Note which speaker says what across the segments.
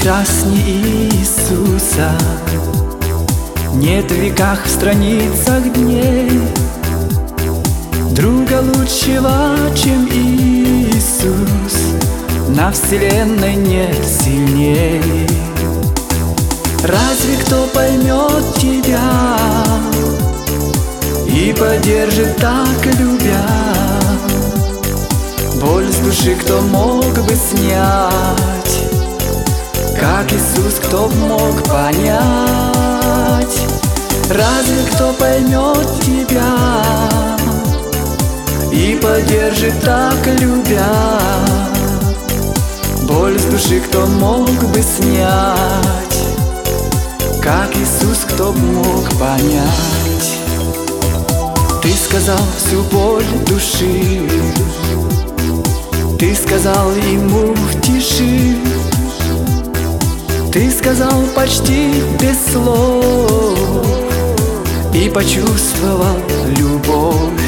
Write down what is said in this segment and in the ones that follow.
Speaker 1: прекрасней Иисуса. Нет в веках, в страницах дней друга лучшего, чем Иисус. На вселенной нет сильней. Разве кто поймет тебя и поддержит так, любя? Боль с души кто мог бы снять, как Иисус кто мог понять? Разве кто поймет тебя и поддержит так, любя? Боль с души кто мог бы снять, как Иисус кто мог понять? Ты сказал всю боль души, ты сказал ему в тиши, ты сказал почти без слов и почувствовал любовь.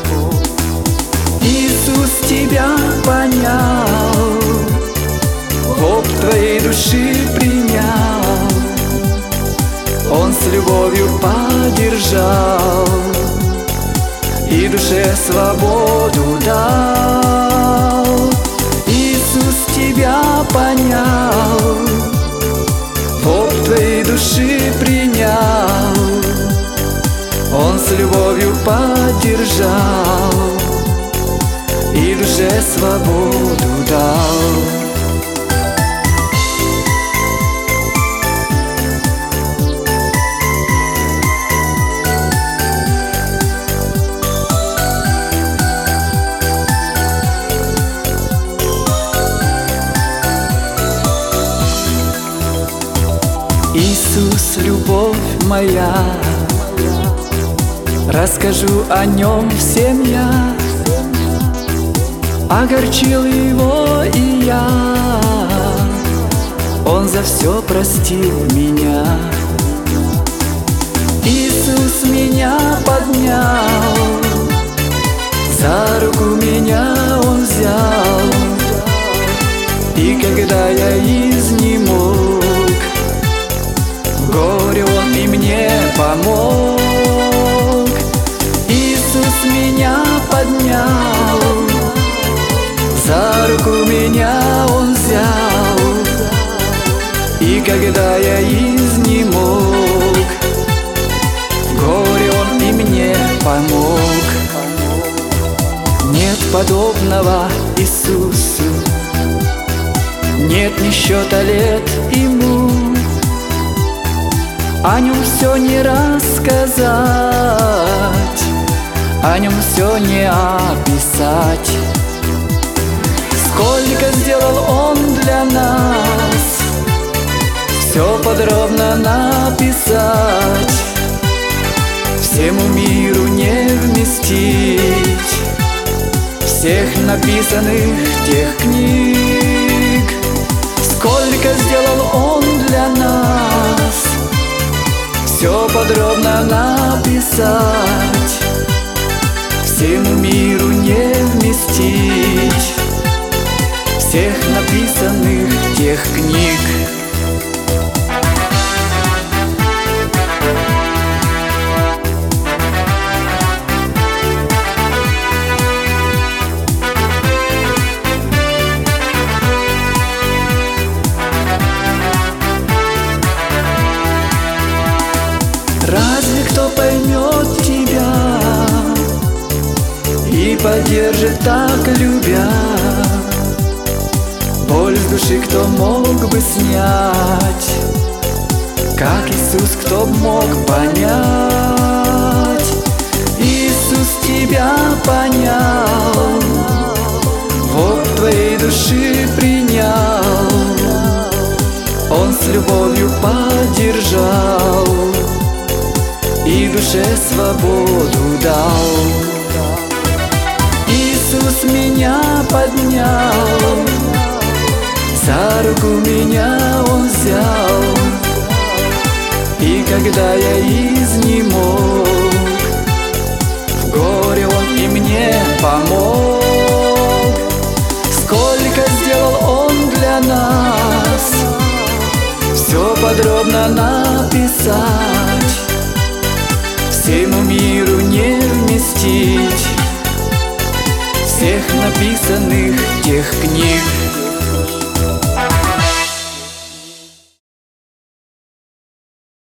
Speaker 1: Иисус тебя понял, опыт твоей души принял, Он с любовью поддержал и душе свободу дал. Иисус тебя понял, опыт твоей души принял, Он с любовью поддержал и душе свободу дал. Иисус, любовь моя, расскажу о Нем всем я. Огорчил Его и я, Он за все простил меня. Иисус меня поднял, за руку меня Он взял, и когда я изнемог, в горе Он и мне помог. Иисус меня поднял, за руку меня Он взял, и когда я изнемог, в горе Он и мне помог. Нет подобного Иисусу, нет ни счета лет Ему, о Нем все не рассказать, о Нем все не описать. Сколько сделал Он для нас, все подробно написать, всему миру не вместить всех написанных тех книг. Сколько сделал Он для нас, все подробно написать, всему миру не вместить всех написанных тех книг. Разве кто поймет тебя и поддержит так, любя? Боль с души кто мог бы снять, как Иисус кто мог понять? Иисус тебя понял, опыт твоей души принял, Он с любовью поддержал и душе свободу дал. Иисус меня поднял, за руку меня Он взял, и когда я изнемог, в горе Он и мне помог. Сколько сделал Он для нас, способна написать, всему миру не вместить всех написанных тех книг.